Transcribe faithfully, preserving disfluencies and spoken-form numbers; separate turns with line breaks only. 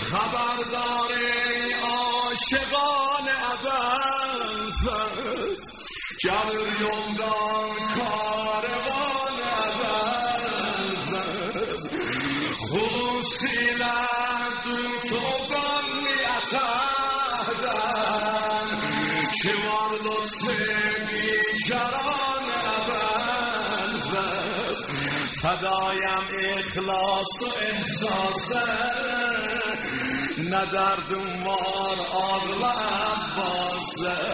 خبردار عاشقان عباس جبریون دان کاروان عباس خروسیلت توبان نیتردن که وار لطف بیکران عباس فدایم اخلاص و احساسه ندردم مار آغلا عباسه